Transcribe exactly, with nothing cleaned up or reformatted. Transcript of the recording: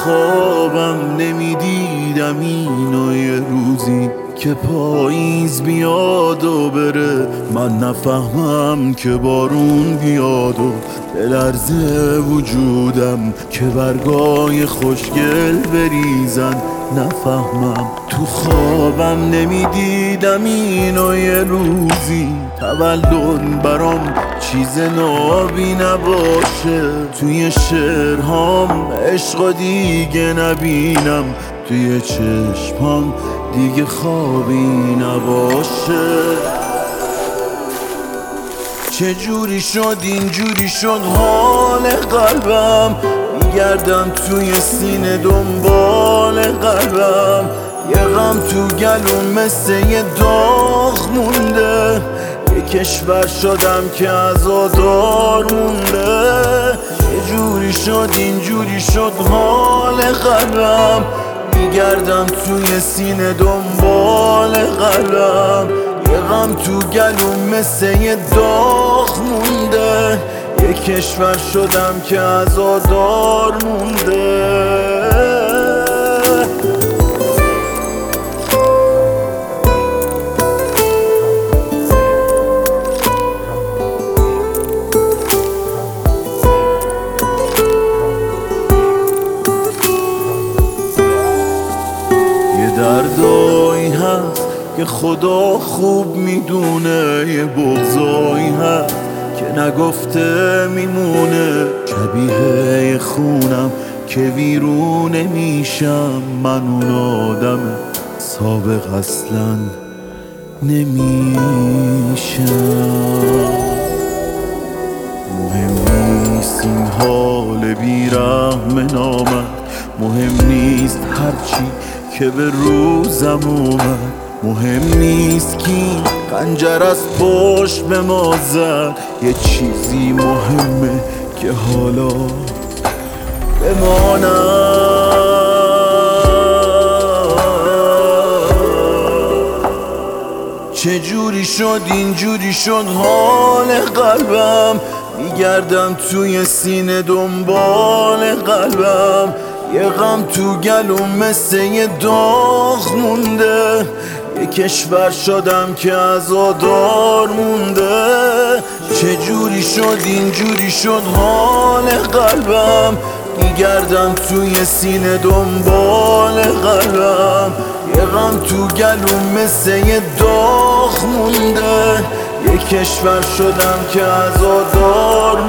خوابم نمیدیدم اینو یه روزی که پاییز بیاد و بره، من نفهمم که بارون بیاد و بلرزه وجودم که برگای خوشگل بریزن، نفهمم تو خوابم نمیدیدم اینو یه روزی تولد برام چیز نابی نباشه، توی شعرهام عشق دیگه نبینم، توی چشمام دیگه خوابی نباشه. چجوری شد اینجوری شد حال قلبم، میگردم توی سینه دنبال قلبم، یه غم تو گلوم مثل یه داغ مونده، یه کشور شدم که عزادار مونده. چجوری شد اینجوری شد حال قلبم، میگردم توی سینه دنبال قلبم، یه غم تو گلوم مثل یه داغ مونده، یه کشور شدم که عزادار مونده. دردایی هست که خدا خوب میدونه، یه بغضایی هست که نگفته میمونه، شبیه خونم که ویرونه میشم، من اون آدم سابق اصلا نمیشم. مهم نیست این حال بیرحم نامد، مهم نیست هرچی که به روزم اومد، مهم نیست کی خنجر از پشت به ما زد، یه چیزی مهمه که حالا بمانم. چجوری شد اینجوری شد حال قلبم، میگردم توی سینه دنبال قلبم، یه غم تو گلوم مثل یه داغ مونده، یه کشور شدم که عزادار مونده. چجوری شد اینجوری شد حال قلبم، میگردم توی سینه دنبال قلبم، یه غم تو گلوم مثل یه داغ مونده، یه کشور شدم که عزادار